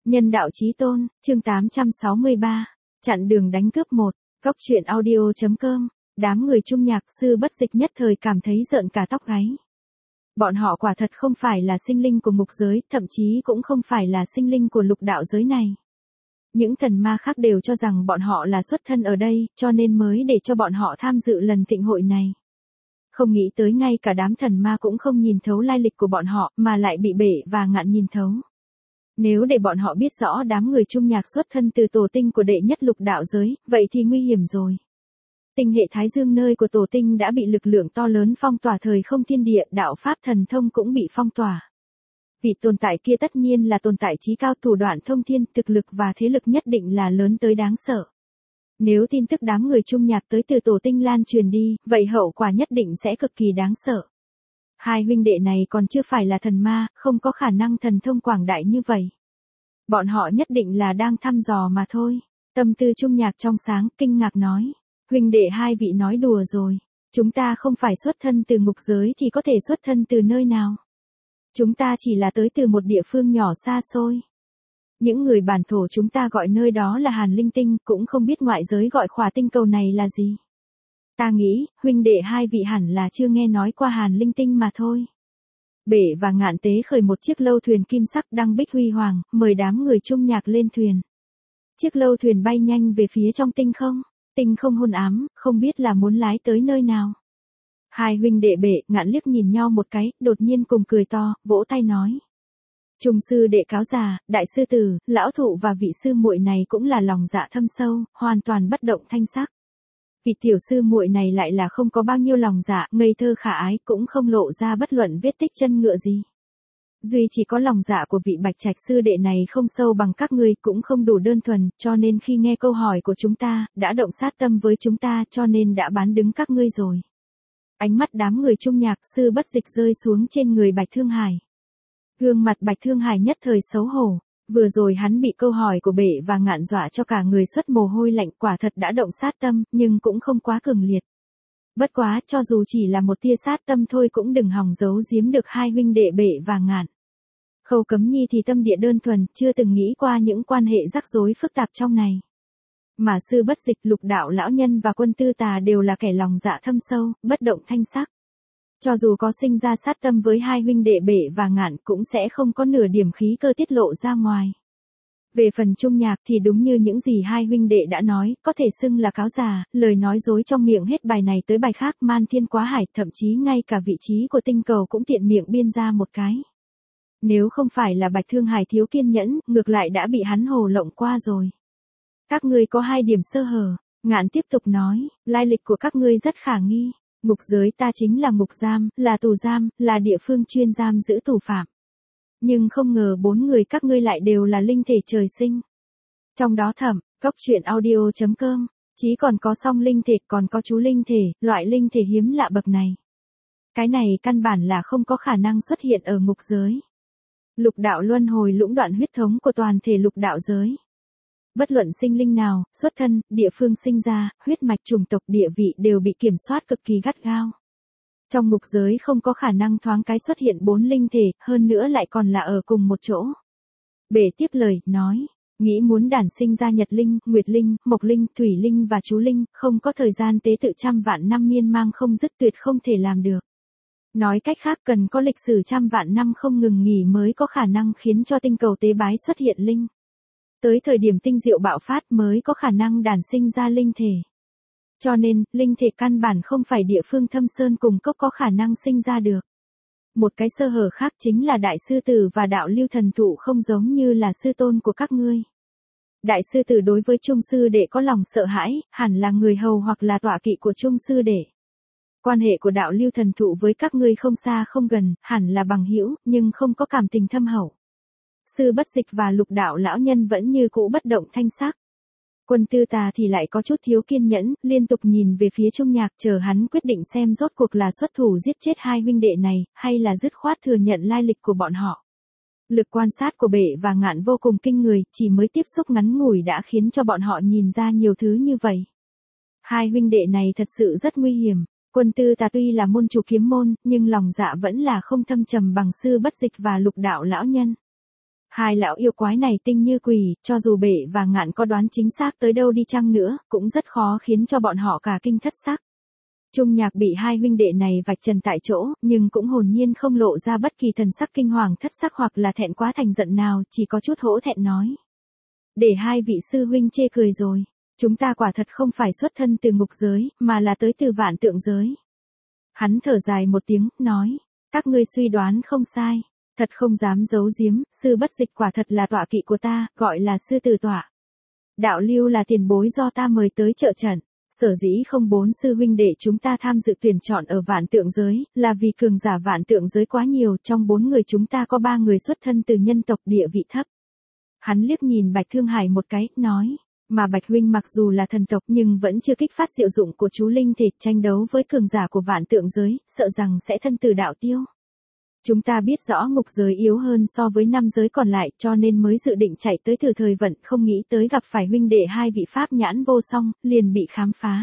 Nhân đạo chí tôn, chương 863, chặn đường đánh cướp 1, góc truyện audio.com, đám người Trung Nhạc Sư Bất Dịch nhất thời cảm thấy rợn cả tóc gáy. Bọn họ quả thật không phải là sinh linh của ngục giới, thậm chí cũng không phải là sinh linh của lục đạo giới này. Những thần ma khác đều cho rằng bọn họ là xuất thân ở đây, cho nên mới để cho bọn họ tham dự lần thịnh hội này. Không nghĩ tới ngay cả đám thần ma cũng không nhìn thấu lai lịch của bọn họ, mà lại bị Bể và Ngạn nhìn thấu. Nếu để bọn họ biết rõ đám người Trung Nhạc xuất thân từ tổ tinh của đệ nhất lục đạo giới, vậy thì nguy hiểm rồi. Tinh hệ Thái Dương nơi của tổ tinh đã bị lực lượng to lớn phong tỏa, thời không thiên địa, đạo pháp thần thông cũng bị phong tỏa. Vị tồn tại kia tất nhiên là tồn tại chí cao, thủ đoạn thông thiên, thực lực và thế lực nhất định là lớn tới đáng sợ. Nếu tin tức đám người Trung Nhạc tới từ tổ tinh lan truyền đi, vậy hậu quả nhất định sẽ cực kỳ đáng sợ. Hai huynh đệ này còn chưa phải là thần ma, không có khả năng thần thông quảng đại như vậy. Bọn họ nhất định là đang thăm dò mà thôi. Tâm tư Trung Nhạc trong sáng, kinh ngạc nói. Huynh đệ hai vị nói đùa rồi. Chúng ta không phải xuất thân từ ngục giới thì có thể xuất thân từ nơi nào. Chúng ta chỉ là tới từ một địa phương nhỏ xa xôi. Những người bản thổ chúng ta gọi nơi đó là Hàn Linh Tinh, cũng không biết ngoại giới gọi khỏa tinh cầu này là gì. Ta nghĩ, huynh đệ hai vị hẳn là chưa nghe nói qua Hàn Linh Tinh mà thôi. Bể và Ngạn tế khởi một chiếc lâu thuyền kim sắc đăng bích huy hoàng, mời đám người Trung Nhạc lên thuyền. Chiếc lâu thuyền bay nhanh về phía trong tinh không hôn ám, không biết là muốn lái tới nơi nào. Hai huynh đệ Bể, Ngạn liếc nhìn nhau một cái, đột nhiên cùng cười to, vỗ tay nói. Trung sư đệ cáo già, đại sư tử, lão thụ và vị sư muội này cũng là lòng dạ thâm sâu, hoàn toàn bất động thanh sắc. Vị tiểu sư muội này lại là không có bao nhiêu lòng dạ, ngây thơ khả ái, cũng không lộ ra bất luận vết tích chân ngựa gì. Duy chỉ có lòng dạ của vị Bạch Trạch sư đệ này không sâu bằng các ngươi, cũng không đủ đơn thuần, cho nên khi nghe câu hỏi của chúng ta, đã động sát tâm với chúng ta, cho nên đã bán đứng các ngươi rồi. Ánh mắt đám người Trung Nhạc Sư Bất Dịch rơi xuống trên người Bạch Thương Hải. Gương mặt Bạch Thương Hải nhất thời xấu hổ. Vừa rồi hắn bị câu hỏi của Bể và Ngạn dọa cho cả người xuất mồ hôi lạnh, quả thật đã động sát tâm, nhưng cũng không quá cường liệt. Bất quá, cho dù chỉ là một tia sát tâm thôi cũng đừng hòng giấu giếm được hai huynh đệ Bể và Ngạn. Khâu Cấm Nhi thì tâm địa đơn thuần, chưa từng nghĩ qua những quan hệ rắc rối phức tạp trong này. Mà Sư Bất Dịch, Lục đạo lão nhân và Quân Tư Tà đều là kẻ lòng dạ thâm sâu, bất động thanh sắc. Cho dù có sinh ra sát tâm với hai huynh đệ Bể và Ngạn cũng sẽ không có nửa điểm khí cơ tiết lộ ra ngoài. Về phần Trung Nhạc thì đúng như những gì hai huynh đệ đã nói, có thể xưng là cáo già, lời nói dối trong miệng hết bài này tới bài khác, man thiên quá hải, thậm chí ngay cả vị trí của tinh cầu cũng tiện miệng biên ra một cái. Nếu không phải là Bạch Thương Hải thiếu kiên nhẫn, ngược lại đã bị hắn hồ lộng qua rồi. Các ngươi có hai điểm sơ hở, Ngạn tiếp tục nói, lai lịch của các ngươi rất khả nghi. Ngục giới ta chính là ngục giam, là tù giam, là địa phương chuyên giam giữ tù phạm. Nhưng không ngờ bốn người các ngươi lại đều là linh thể trời sinh. Trong đó Thẩm, góc truyện audio.com, chí còn có song linh thể, còn có chú linh thể, loại linh thể hiếm lạ bậc này. Cái này căn bản là không có khả năng xuất hiện ở ngục giới. Lục đạo luân hồi lũng đoạn huyết thống của toàn thể lục đạo giới. Bất luận sinh linh nào, xuất thân, địa phương sinh ra, huyết mạch chủng tộc địa vị đều bị kiểm soát cực kỳ gắt gao. Trong ngục giới không có khả năng thoáng cái xuất hiện bốn linh thể, hơn nữa lại còn là ở cùng một chỗ. Bể tiếp lời, nói, nghĩ muốn đản sinh ra nhật linh, nguyệt linh, mộc linh, thủy linh và chú linh, không có thời gian tế tự trăm vạn năm miên mang không dứt, tuyệt không thể làm được. Nói cách khác cần có lịch sử trăm vạn năm không ngừng nghỉ mới có khả năng khiến cho tinh cầu tế bái xuất hiện linh. Tới thời điểm tinh diệu bạo phát mới có khả năng đản sinh ra linh thể. Cho nên, linh thể căn bản không phải địa phương thâm sơn cùng cốc có khả năng sinh ra được. Một cái sơ hở khác chính là Đại Sư Tử và Đạo Lưu Thần Thụ không giống như là sư tôn của các ngươi. Đại Sư Tử đối với Trung Sư Đệ có lòng sợ hãi, hẳn là người hầu hoặc là tọa kỵ của Trung Sư Đệ. Quan hệ của Đạo Lưu Thần Thụ với các ngươi không xa không gần, hẳn là bằng hữu, nhưng không có cảm tình thâm hậu. Sư Bất Dịch và Lục đạo lão nhân vẫn như cũ bất động thanh sắc. Quân Tư Tà thì lại có chút thiếu kiên nhẫn, liên tục nhìn về phía Trung Nhạc chờ hắn quyết định xem rốt cuộc là xuất thủ giết chết hai huynh đệ này, hay là dứt khoát thừa nhận lai lịch của bọn họ. Lực quan sát của Bể và Ngạn vô cùng kinh người, chỉ mới tiếp xúc ngắn ngủi đã khiến cho bọn họ nhìn ra nhiều thứ như vậy. Hai huynh đệ này thật sự rất nguy hiểm. Quân Tư Tà tuy là môn chủ kiếm môn, nhưng lòng dạ vẫn là không thâm trầm bằng Sư Bất Dịch và Lục đạo lão nhân. Hai lão yêu quái này tinh như quỷ, cho dù Bệ và Ngạn có đoán chính xác tới đâu đi chăng nữa, cũng rất khó khiến cho bọn họ cả kinh thất sắc. Trung Nhạc bị hai huynh đệ này vạch trần tại chỗ, nhưng cũng hồn nhiên không lộ ra bất kỳ thần sắc kinh hoàng thất sắc hoặc là thẹn quá thành giận nào, chỉ có chút hổ thẹn nói. Để hai vị sư huynh chê cười rồi, chúng ta quả thật không phải xuất thân từ ngục giới, mà là tới từ vạn tượng giới. Hắn thở dài một tiếng, nói, các ngươi suy đoán không sai, thật không dám giấu giếm, sư bất dịch quả thật là tọa kỵ của ta, gọi là sư tử tọa. Đạo Lưu là tiền bối do ta mời tới trợ trận. Sở dĩ không bốn sư huynh đệ chúng ta tham dự tuyển chọn ở vạn tượng giới, là vì cường giả vạn tượng giới quá nhiều, trong 4 người chúng ta có 3 người xuất thân từ nhân tộc địa vị thấp. Hắn liếc nhìn Bạch Thương Hải một cái, nói, mà Bạch huynh mặc dù là thần tộc nhưng vẫn chưa kích phát diệu dụng của chú linh thể tranh đấu với cường giả của vạn tượng giới, sợ rằng sẽ thân tử đạo tiêu. Chúng ta biết rõ ngục giới yếu hơn so với 5 giới còn lại cho nên mới dự định chạy tới thử thời vận, không nghĩ tới gặp phải huynh đệ hai vị pháp nhãn vô song, liền bị khám phá.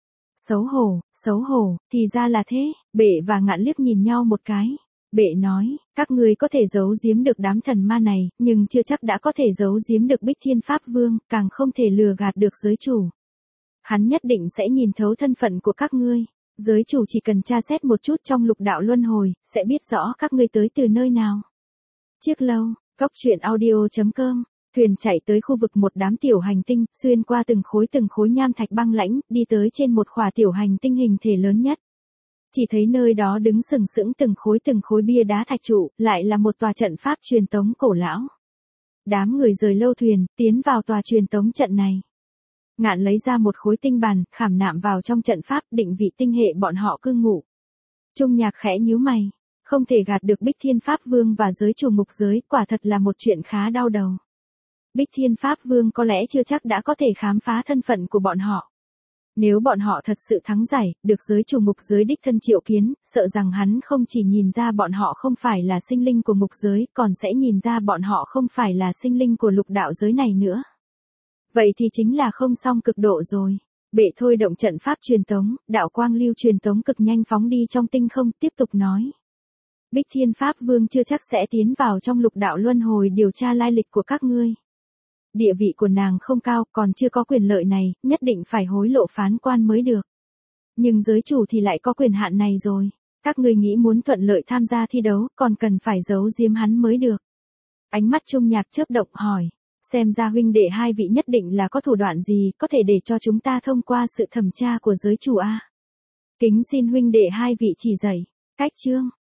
Xấu hổ, thì ra là thế. Bệ và Ngạn liếc nhìn nhau một cái. Bệ nói, các ngươi có thể giấu giếm được đám thần ma này, nhưng chưa chắc đã có thể giấu giếm được Bích Thiên Pháp Vương, càng không thể lừa gạt được giới chủ. Hắn nhất định sẽ nhìn thấu thân phận của các ngươi. Giới chủ chỉ cần tra xét một chút trong lục đạo luân hồi, sẽ biết rõ các ngươi tới từ nơi nào. Chiếc lâu, góc truyện audio.com, thuyền chạy tới khu vực một đám tiểu hành tinh, xuyên qua từng khối nham thạch băng lãnh, đi tới trên một khỏa tiểu hành tinh hình thể lớn nhất. Chỉ thấy nơi đó đứng sừng sững từng khối bia đá thạch trụ, lại là một tòa trận pháp truyền tống cổ lão. Đám người rời lâu thuyền, tiến vào tòa truyền tống trận này. Ngạn lấy ra một khối tinh bàn, khảm nạm vào trong trận pháp, định vị tinh hệ bọn họ cư ngụ. Trung Nhạc khẽ nhíu mày, không thể gạt được Bích Thiên Pháp Vương và giới chủ ngục giới, quả thật là một chuyện khá đau đầu. Bích Thiên Pháp Vương có lẽ chưa chắc đã có thể khám phá thân phận của bọn họ. Nếu bọn họ thật sự thắng giải, được giới chủ ngục giới đích thân triệu kiến, sợ rằng hắn không chỉ nhìn ra bọn họ không phải là sinh linh của ngục giới, còn sẽ nhìn ra bọn họ không phải là sinh linh của lục đạo giới này nữa. Vậy thì chính là không xong cực độ rồi. Bệ thôi động trận pháp truyền tống, đạo quang lưu truyền tống cực nhanh phóng đi trong tinh không, tiếp tục nói. Bích Thiên Pháp Vương chưa chắc sẽ tiến vào trong lục đạo luân hồi điều tra lai lịch của các ngươi. Địa vị của nàng không cao, còn chưa có quyền lợi này, nhất định phải hối lộ phán quan mới được. Nhưng giới chủ thì lại có quyền hạn này rồi. Các ngươi nghĩ muốn thuận lợi tham gia thi đấu, còn cần phải giấu giếm hắn mới được. Ánh mắt Trung Nhạc chớp động hỏi. Xem ra huynh đệ hai vị nhất định là có thủ đoạn gì, có thể để cho chúng ta thông qua sự thẩm tra của giới chủ a. Kính xin huynh đệ hai vị chỉ dạy. Cách chương.